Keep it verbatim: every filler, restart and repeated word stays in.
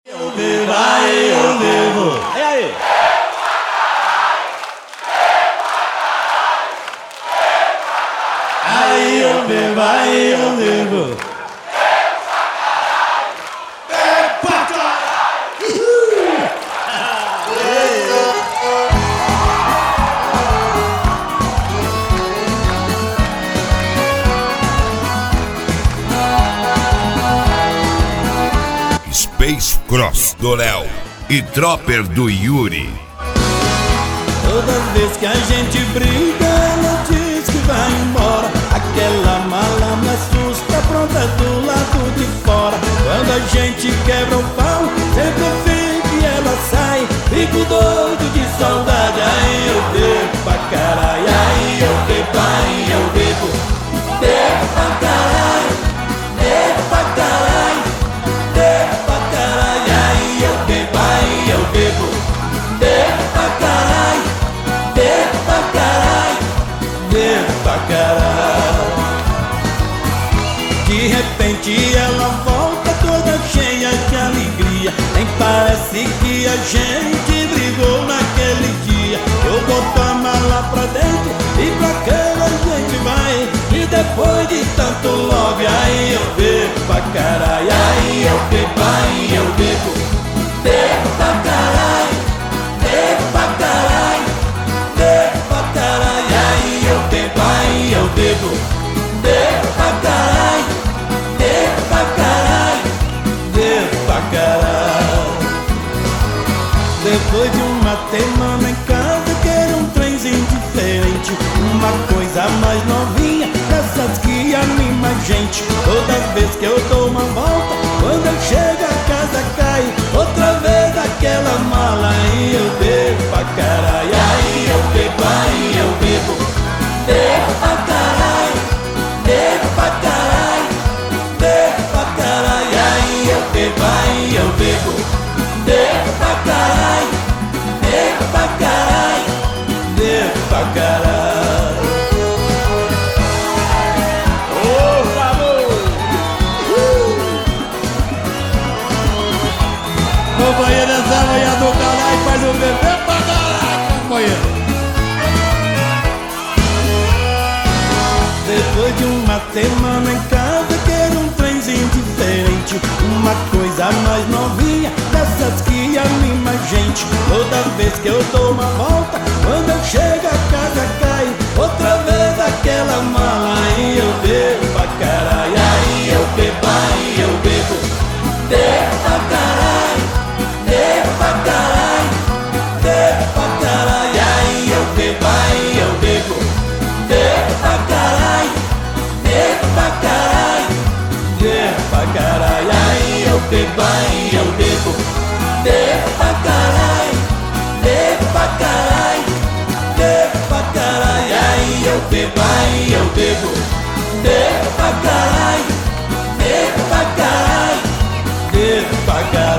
Eu bebo, aí eu bebo. E aí? Aí eu bebo, aí eu bebo. Space Cross do Léo e Dropper do Yuri. Toda vez que a gente briga, ela diz que vai embora. Aquela mala me assusta, pronta do lado de fora. Quando a gente quebra o pau, sempre eu fico e ela sai. Fico doido de saudade, aí eu bebo pra caralho. Aí eu bebo, aí eu bebo. Bebo pra caralho, bebo pra caralho, bebo pra caralho. Aí eu bebo, aí eu bebo. Bebo pra caralho, bebo pra caralho, bebo pra caralho. De repente ela volta toda cheia de alegria. Nem parece que a gente brigou naquele dia. Eu boto a mala pra dentro e pra cama a gente vai. E depois de tanto love, aí eu bebo pra caralho. Aí eu bebo, aí eu bebo. Bebo pra caralho, bebo pra caralho, bebo pra caralho. Aí eu bebo, aí eu bebo. Bebo pra caralho, bebo pra caralho, bebo pra caralho. Depois de uma semana em casa, quero um trenzinho diferente. Uma coisa mais novinha, dessas que anima a gente. Toda vez que eu dou uma volta, quando eu chego a casa cai outra vez aquela mala. Aí eu bebo pra caralho, aí eu bebo, aí eu bebo. Bebo pra caralho, bebo pra caralho, bebo pra caralho. Aí eu bebo, aí eu bebo. Bebo pra caralho, bebo pra caralho, bebo pra caralho. Ô, favor! Companheiro, essa manhã do caralho faz um bebê pra caralho, companheiro. Depois de uma semana em casa, quero um trenzinho diferente. Uma coisa mais novinha, dessas que anima a gente. Toda vez que eu dou uma volta, quando eu chego a casa cai outra vez aquela mala. Aí eu bebo pra caralho, aí eu bebo, aí eu bebo. Bebo pra caralho, bebo pra caralho, bebo pra caralho. Aí eu bebo, aí eu bebo. Bebo pra caralho, bebo pra caralho, bebo pra caralho. Aí eu bebo, aí eu bebo. Bebo pra caralho, bebo pra caralho, bebo pra caralho. Aí eu bebo, aí eu bebo. Bebo pra caralho, bebo pra caralho, bebo pra caralho.